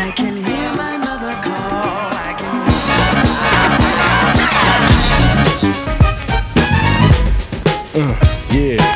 I can hear my mother call. I can Yeah.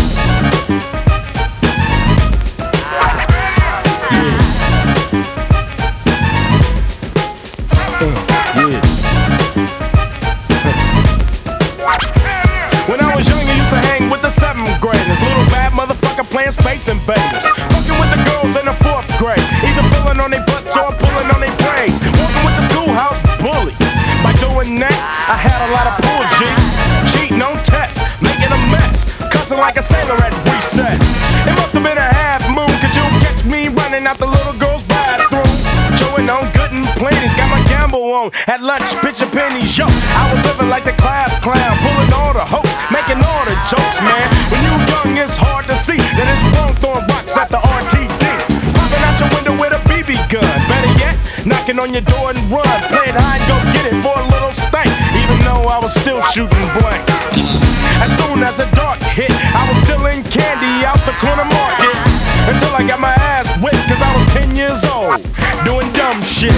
When I was young, I used to hang with the 7th graders. Little bad motherfucker playing Space Invaders. Fucking with the girls in the 4th grade. Either filling on their butts or pulling on their braids. Walking with the schoolhouse bully. By doing that, I had a lot of pull, G. Cheating on tests, making a mess. Cussing like a sailor at recess. It must have been a half moon, cause you'll catch me running out the little girl's bathroom. Chewing on good and plenty's, got my gamble on. At lunch, pitching pennies, yo. I was living like the class clown, pulling all the hopes, making all the jokes, man. When you young, it's hard to see that it's wrong throwing rocks at the RTD. Popping out your window with a BB gun. Better yet, knocking on your door and run. Playing hide and go get it for a little stank, even though I was still shooting blanks. As soon as the dark hit, I was still in candy out the corner market. Until I got my ass whipped, cause I was 10 years old, doing dumb shit.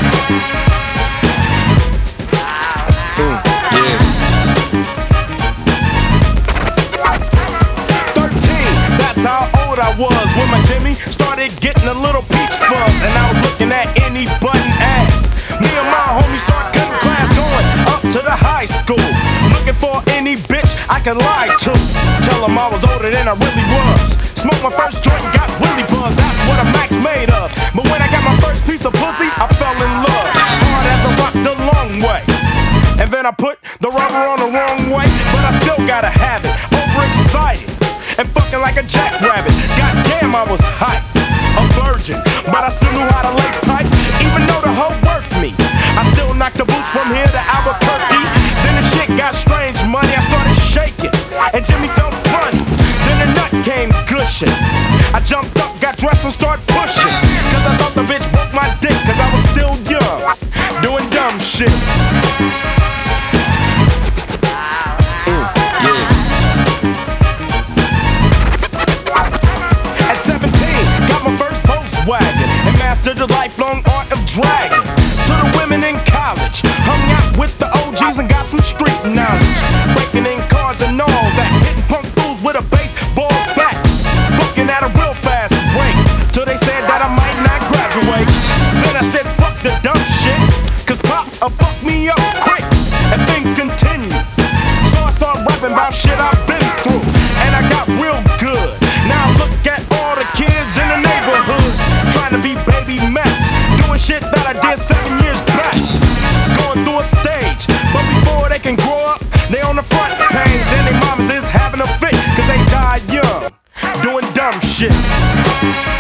Yeah. 13, that's how old I was when my Jimmy started getting a little peach fuzz. And I was looking at any button ass. Me and my homies start cutting class, going up to the high school. Looking for any bitch I could lie to. Tell them I was older than I really was. Smoked my first joint and got really buzzed. That's what a Mac's made of. But when I got my first piece of pussy, I fell in love. Hard as a rock the long way. And then I put the rubber on the wrong way. But I still gotta have it. Overexcited and fucking like a jackrabbit. Goddamn, I was hot, a virgin, but I still knew how to lay pipe. Even though the hoe worked me, I still knocked the boots from here to Albuquerque. Then the shit got strange, money, I started shaking, and Jimmy felt funny. Then the nut came gushing. I jumped up, got dressed and started pushing. Cause I thought the bitch broke my dick, cause I was still young, doing dumb shit. At 17, got my first Volkswagen and mastered the lifelong art of dragging. To the women in college, hung out with the OGs and got some street knowledge. Breaking in cars and all that, hitting punk fools with a baseball bat. Fucking at a real fast rate, till they said that I might not graduate. Then I said fuck the dumb shit, cause pops will fuck me up quick. And things continue, so I start rapping about shit I've been through. And I got real good. Now look at all the kids in the neighborhood, trying to be baby Max, doing shit that I did 7 years back. Going through a stage, but before they can grow up, they on the front page. And their mamas is having a fit, cause they died young, doing dumb shit.